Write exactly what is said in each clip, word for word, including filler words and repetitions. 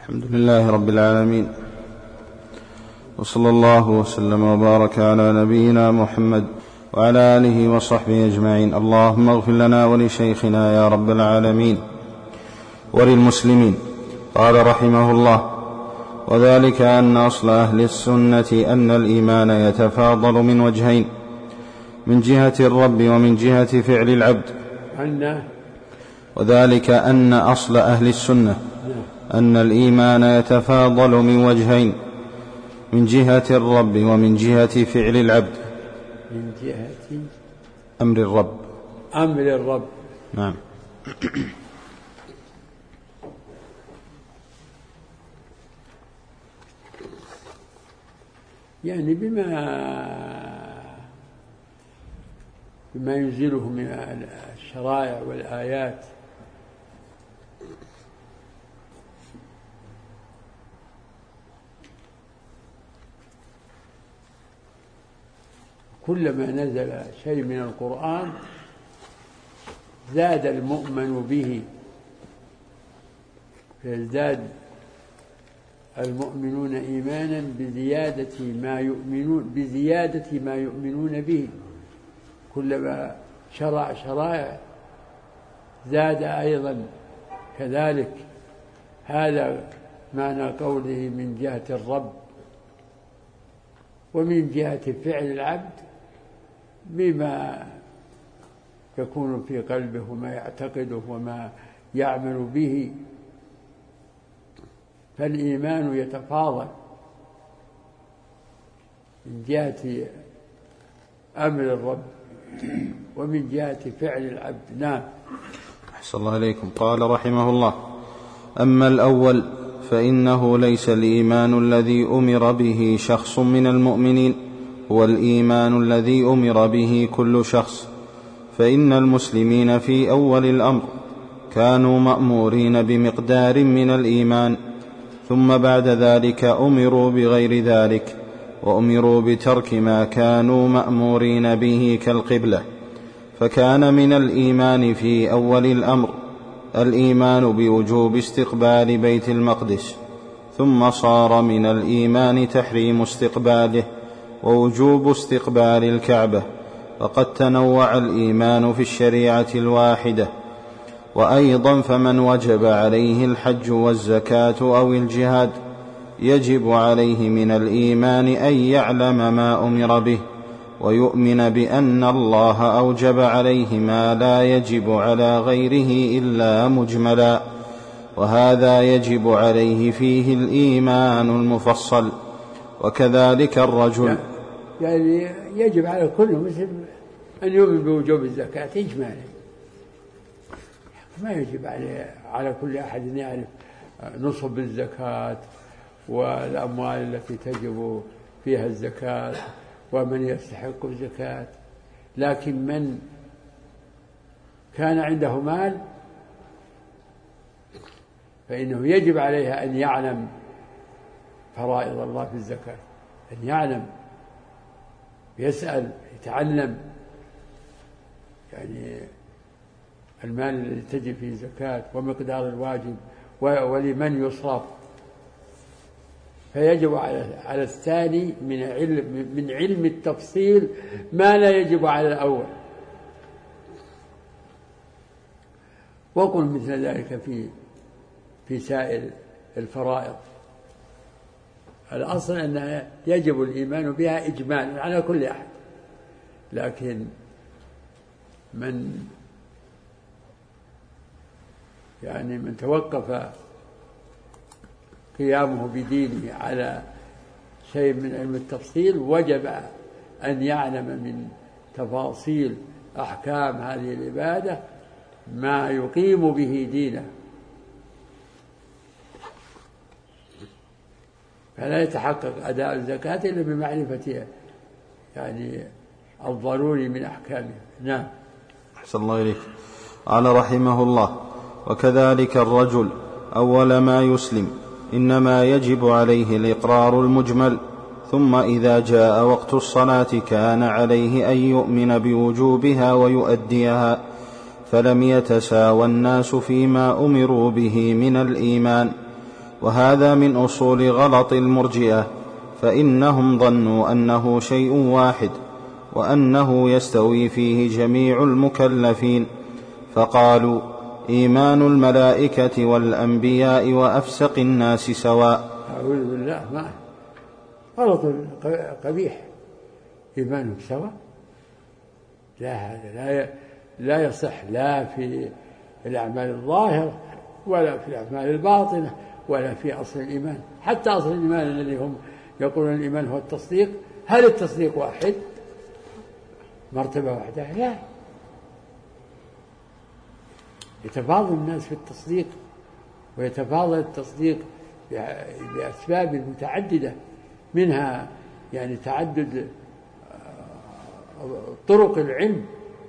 الحمد لله رب العالمين، وصلى الله وسلم وبارك على نبينا محمد وعلى آله وصحبه أجمعين. اللهم اغفر لنا ولشيخنا يا رب العالمين وللمسلمين. قال رحمه الله: وذلك أن أصل أهل السنة أن الإيمان يتفاضل من وجهين، من جهة الرب ومن جهة فعل العبد. وذلك أن أصل أهل السنة أن الإيمان يتفاضل من وجهين، من جهة الرب ومن جهة فعل العبد. من جهة أمر الرب أمر الرب نعم. يعني بما بما ينزله من الشرائع والآيات. كلما نزل شيء من القرآن زاد المؤمن به، فيزداد المؤمنون إيمانا بزيادة ما يؤمنون بزيادة ما يؤمنون به. كلما شرع شرائع زاد أيضا كذلك. هذا معنى قوله من جهة الرب ومن جهة فعل العبد، بما يكون في قلبه وما يعتقده وما يعمل به. فالإيمان يتفاضل من جهة أمر الرب ومن جهة فعل العبد. نعم. أحسن الله إليكم. قال رحمه الله: أما الأول فإنه ليس الإيمان الذي أمر به شخص من المؤمنين هو الإيمان الذي أمر به كل شخص، فإن المسلمين في أول الأمر كانوا مأمورين بمقدار من الإيمان، ثم بعد ذلك أمروا بغير ذلك، وأمروا بترك ما كانوا مأمورين به كالقبلة. فكان من الإيمان في أول الأمر الإيمان بوجوب استقبال بيت المقدس، ثم صار من الإيمان تحريم استقباله ووجوب استقبال الكعبة. وقد تنوع الإيمان في الشريعة الواحدة. وأيضا فمن وجب عليه الحج والزكاة أو الجهاد يجب عليه من الإيمان أن يعلم ما أمر به، ويؤمن بأن الله أوجب عليه ما لا يجب على غيره إلا مجملا، وهذا يجب عليه فيه الإيمان المفصل. وكذلك الرجل، يعني يجب على كل مسلم أن يؤمن بوجوب الزكاة إجمالا. ما يجب عليه على كل أحد أن يعرف نصب الزكاة والأموال التي تجب فيها الزكاة ومن يستحق الزكاة، لكن من كان عنده مال فإنه يجب عليه أن يعلم فرائض الله في الزكاة، أن يعلم، يسأل، يتعلم يعني المال الذي تجب فيه زكاة ومقدار الواجب ولمن يصرف. فيجب على الثاني من علم من علم التفصيل ما لا يجب على الأول. وقل مثل ذلك في في سائر الفرائض. الأصل أنها يجب الإيمان بها إجمالا على كل أحد، لكن من يعني من توقف قيامه بدينه على شيء من علم التفصيل وجب أن يعلم من تفاصيل أحكام هذه العبادة ما يقيم به دينه، فلا يتحقق أداء الزكاة إلا بمعرفة يعني الضروري من أحكامها. نعم. أحسن الله إليك. قال رحمه الله: وكذلك الرجل أول ما يسلم إنما يجب عليه الإقرار المجمل، ثم إذا جاء وقت الصلاة كان عليه أن يؤمن بوجوبها ويؤديها، فلم يتساوى الناس فيما أمروا به من الإيمان، وهذا من أصول غلط المرجئة، فإنهم ظنوا أنه شيء واحد وأنه يستوي فيه جميع المكلفين، فقالوا إيمان الملائكة والأنبياء وأفسق الناس سواء. أعوذ بالله، ما غلط قبيح. إيمانهم سواء؟ لا، هذا لا لا يصح، لا في الأعمال الظاهرة ولا في الأعمال الباطنة ولا في أصل الإيمان. حتى أصل الإيمان الذي هم يقولون الإيمان هو التصديق، هل التصديق واحد مرتبة واحدة؟ لا، يتفاضل الناس في التصديق، ويتفاضل التصديق بأسباب متعددة، منها يعني تعدد طرق العلم،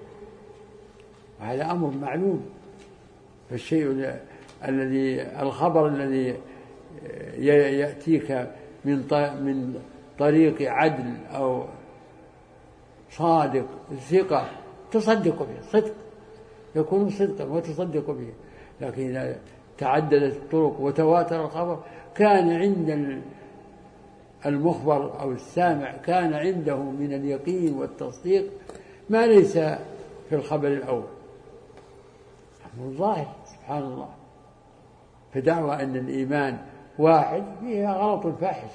وهذا أمر معلوم. فالشيء الذي الخبر الذي يأتيك من من طريق عدل أو صادق ثقة تصدق به، صدق يكون صدقا وتصدق به. لكن إذا تعددت الطرق وتواتر الخبر، كان عند المخبر أو السامع كان عنده من اليقين والتصديق ما ليس في الخبر الأول. أمر ظاهر سبحان الله. فدعوى أن الإيمان واحد فيها غلط فاحش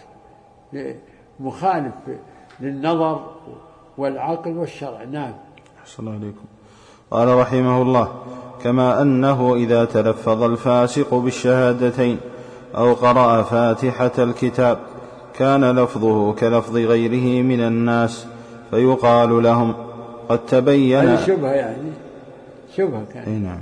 مخالف للنظر والعقل والشرع. نعم. أحسن الله عليكم. قال رحمه الله: كما أنه إذا تلفظ الفاسق بالشهادتين أو قرأ فاتحة الكتاب كان لفظه كلفظ غيره من الناس، فيقال لهم قد تبين. هذه شبهة، يعني شبهة كان. نعم.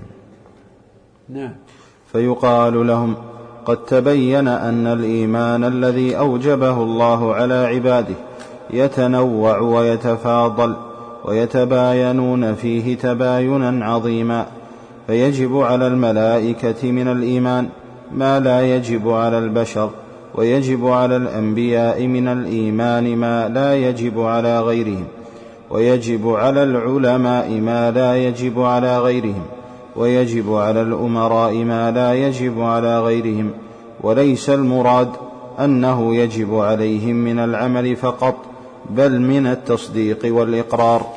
نعم. فيقال لهم قد تبين أن الإيمان الذي أوجبه الله على عباده يتنوع ويتفاضل ويتباينون فيه تباينا عظيما، فيجب على الملائكة من الإيمان ما لا يجب على البشر، ويجب على الأنبياء من الإيمان ما لا يجب على غيرهم، ويجب على العلماء ما لا يجب على غيرهم، ويجب على الأمراء ما لا يجب على غيرهم. وليس المراد أنه يجب عليهم من العمل فقط، بل من التصديق والإقرار.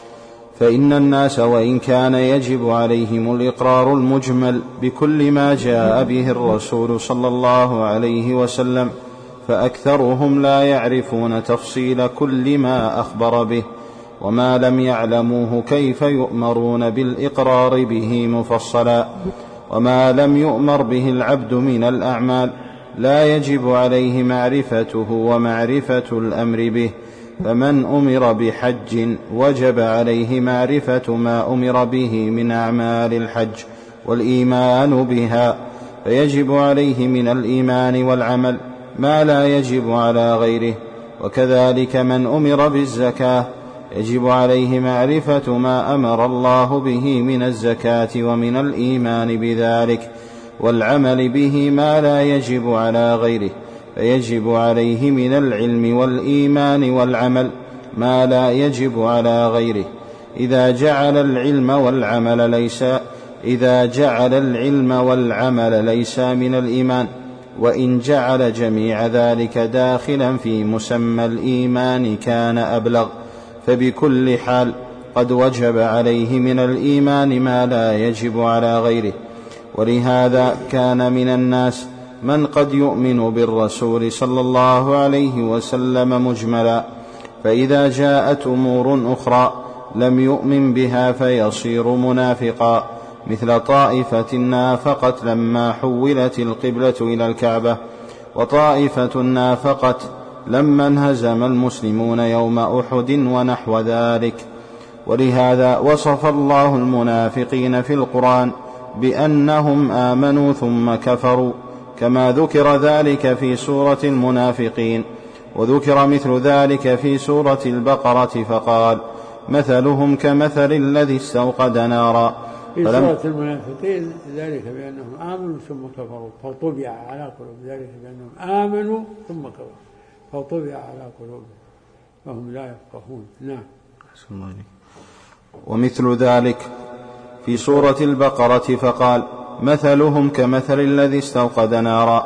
فإن الناس وإن كان يجب عليهم الإقرار المجمل بكل ما جاء به الرسول صلى الله عليه وسلم، فأكثرهم لا يعرفون تفصيل كل ما أخبر به، وما لم يعلموه كيف يؤمرون بالإقرار به مفصلا. وما لم يؤمر به العبد من الأعمال لا يجب عليه معرفته ومعرفة الأمر به. فمن أمر بحج وجب عليه معرفة ما أمر به من أعمال الحج والإيمان بها، فيجب عليه من الإيمان والعمل ما لا يجب على غيره. وكذلك من أمر بالزكاة يجب عليه معرفة ما أمر الله به من الزكاة ومن الإيمان بذلك، والعمل به ما لا يجب على غيره، فيجب عليه من العلم والإيمان والعمل ما لا يجب على غيره. إذا جعل العلم والعمل ليس إذا جعل العلم والعمل ليس من الإيمان، وإن جعل جميع ذلك داخلا في مسمى الإيمان كان أبلغ. فبكل حال قد وجب عليه من الإيمان ما لا يجب على غيره. ولهذا كان من الناس من قد يؤمن بالرسول صلى الله عليه وسلم مجملا، فإذا جاءت أمور أخرى لم يؤمن بها فيصير منافقا، مثل طائفة نافقت لما حولت القبلة إلى الكعبة، وطائفة نافقت لما انهزم المسلمون يوم أحد ونحو ذلك. ولهذا وصف الله المنافقين في القرآن بأنهم آمنوا ثم كفروا، كما ذكر ذلك في سورة المنافقين، وذكر مثل ذلك في سورة البقرة فقال مثلهم كمثل الذي استوقد نارا. في سورة المنافقين ذلك بأنهم آمنوا ثم كفروا فطبع على قلوبهم، ذلك بأنهم آمنوا ثم كفروا فطبع على قلوبهم فهم لا يفقهون. نعم. ومثل ذلك في سورة البقرة فقال مثلهم كمثل الذي استوقد نارا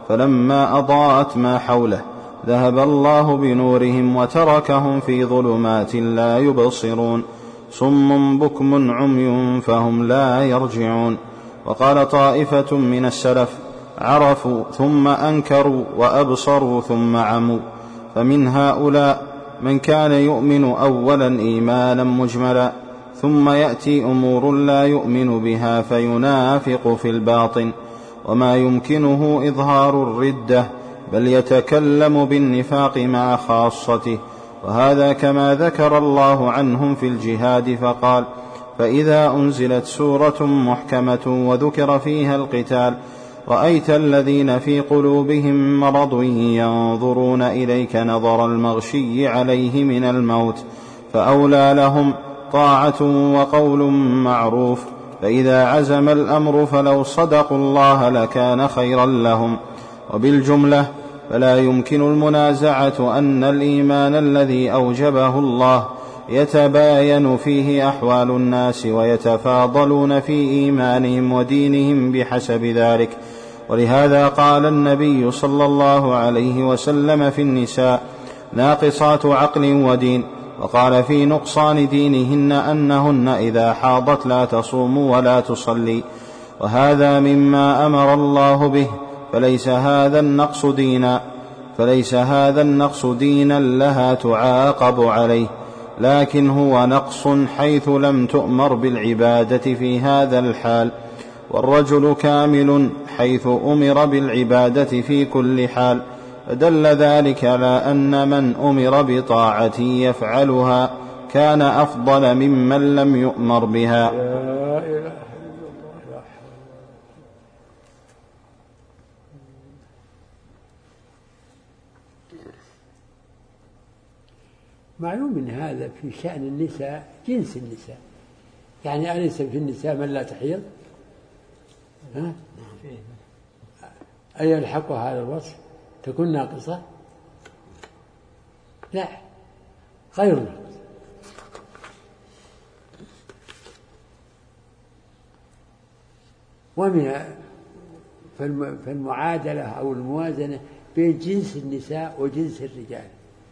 فلما أضاءت ما حوله ذهب الله بنورهم وتركهم في ظلمات لا يبصرون صم بكم عمي فهم لا يرجعون. وقال طائفة من السلف: عرفوا ثم أنكروا وأبصروا ثم عموا. فمن هؤلاء من كان يؤمن أولا إيمانا مجملا، ثم يأتي أمور لا يؤمن بها فينافق في الباطن، وما يمكنه إظهار الردة، بل يتكلم بالنفاق مع خاصته. وهذا كما ذكر الله عنهم في الجهاد فقال: فإذا أنزلت سورة محكمة وذكر فيها القتال رأيت الذين في قلوبهم مرض ينظرون إليك نظر المغشي عليه من الموت، فأولى لهم طاعة وقول معروف. فإذا عزم الأمر فلو صدقوا الله لكان خيرا لهم. وبالجملة فلا يمكن المنازعة أن الإيمان الذي أوجبه الله يتباين فيه أحوال الناس ويتفاضلون في إيمانهم ودينهم بحسب ذلك. ولهذا قال النبي صلى الله عليه وسلم في النساء: ناقصات عقل ودين. وقال في نقصان دينهن أنهن إذا حاضت لا تصوم ولا تصلي، وهذا مما أمر الله به، فليس هذا النقص دينا فليس هذا النقص دينا لها تعاقب عليه، لكن هو نقص حيث لم تؤمر بالعبادة في هذا الحال، والرجل كامل حيث أمر بالعبادة في كل حال. فدل ذلك على أن من أمر بطاعة يفعلها كان أفضل ممن لم يؤمر بها. معلوم من هذا في شأن النساء جنس النساء، يعني أليس في النساء من لا تحيض؟ ها؟ أي يلحقها هذا الوصف تكون ناقصة؟ لا، غير ناقصة. ومن في المعادلة أو الموازنة بين جنس النساء وجنس الرجال،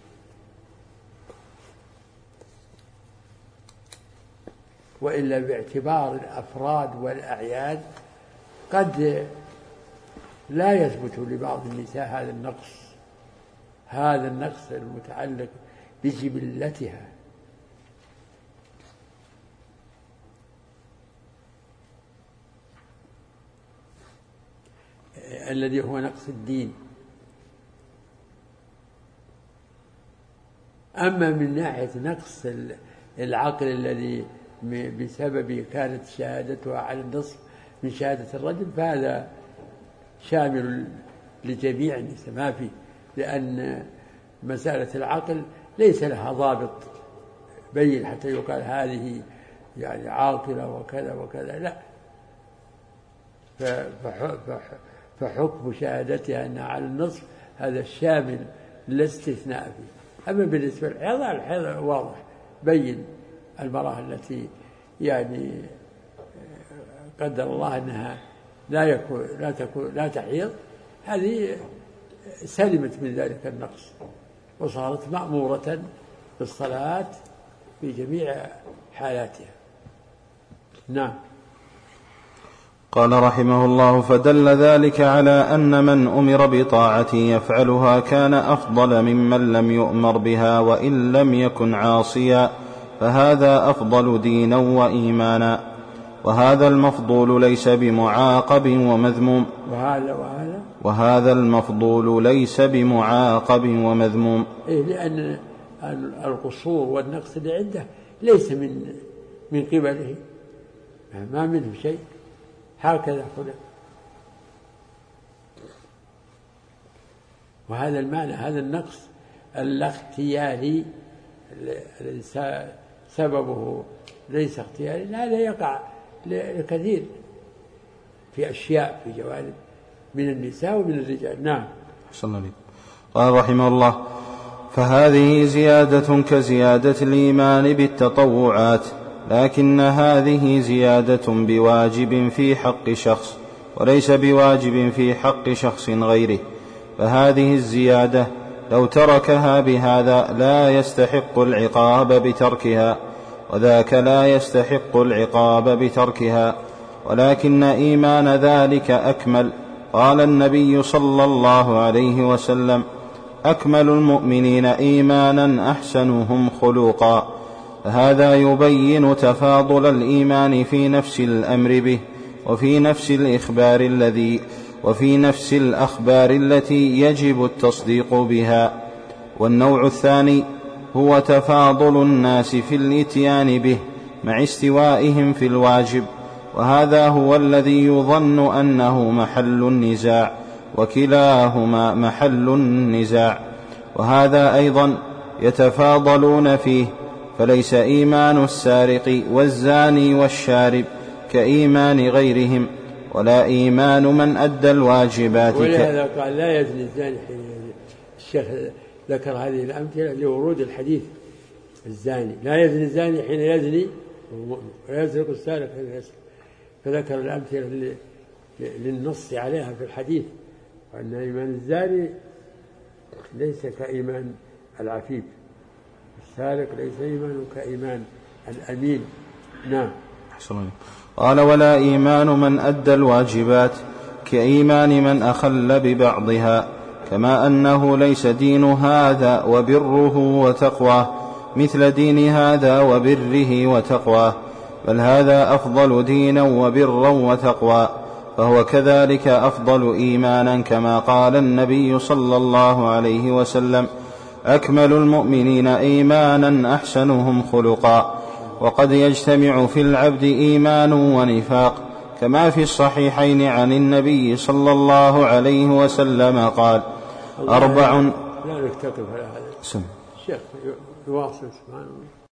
وإلا باعتبار الأفراد والأعياد قد لا يثبت لبعض النساء هذا النقص هذا النقص المتعلق بجبلتها، الذي هو نقص الدين. أما من ناحية نقص العقل الذي بسببه كانت شهادتها على النصف من شهادة الرجل، فهذا شامل لجميع النساء ما فيه، لأن مسألة العقل ليس لها ضابط بين حتى يقال هذه يعني عاقلة وكذا وكذا، لا، فحكم شهادتها أنها على النصف هذا الشامل لا استثناء فيه. أما بالنسبة للحيض، الحيض واضح بين المرأة التي يعني قدر الله أنها لا يكون لا تكون لا تحيض، هذه سلمت من ذلك النقص وصارت مأمورة بالصلاة في جميع حالاتها. نعم. قال رحمه الله: فدل ذلك على أن من أمر بطاعة يفعلها كان أفضل ممن لم يؤمر بها وإن لم يكن عاصيا، فهذا أفضل دينا وإيمانا. وهذا المفضول ليس بمعاقب ومذموم وهذا وهذا وهذا المفضول ليس بمعاقب ومذموم إيه، لأن القصور والنقص اللي عنده ليس من من قبله، ما منه شيء، هكذا خلق. وهذا المعنى، هذا النقص الاختياري الذي سببه ليس اختياري، هذا يقع لكثير في أشياء في جوانب من النساء ومن الرجال. نعم. قال رحمه الله: فهذه زيادة كزيادة الإيمان بالتطوعات، لكن هذه زيادة بواجب في حق شخص، وليس بواجب في حق شخص غيره، فهذه الزيادة لو تركها بهذا لا يستحق العقاب بتركها، وذاك لا يستحق العقاب بتركها، ولكن إيمان ذلك أكمل. قال النبي صلى الله عليه وسلم: أكمل المؤمنين إيمانا أحسنهم خلقا. فهذا يبين تفاضل الإيمان في نفس الأمر به، وفي نفس الإخبار الذي وفي نفس الأخبار التي يجب التصديق بها. والنوع الثاني هو تفاضل الناس في الإتيان به مع استوائهم في الواجب، وهذا هو الذي يظن أنه محل النزاع، وكلاهما محل النزاع، وهذا أيضا يتفاضلون فيه. فليس إيمان السارق والزاني والشارب كإيمان غيرهم، ولا إيمان من أدى الواجبات. ولهذا قال لا يزني الزاني حين يزني. الشيخ ذكر هذه الأمثلة لورود الحديث: الزاني لا يزني الزاني حين يزني ويسرق السارق حين يسرق. فذكر الأمثلة للنص عليها في الحديث، وأن إيمان الزاني ليس كإيمان العفيف، السارق ليس إيمانه كإيمان الأمين. نعم. قال: ولا إيمان من أدى الواجبات كإيمان من أخل ببعضها، كما أنه ليس دين هذا وبره وتقواه مثل دين هذا وبره وتقواه، بل هذا أفضل دينا وبرا وتقوى، فهو كذلك أفضل إيمانا، كما قال النبي صلى الله عليه وسلم: أكمل المؤمنين إيمانا أحسنهم خلقا. وقد يجتمع في العبد إيمان ونفاق، كما في الصحيحين عن النبي صلى الله عليه وسلم قال: أربع. لا نكتفي على هذا. الشيخ يواصل سبحانه.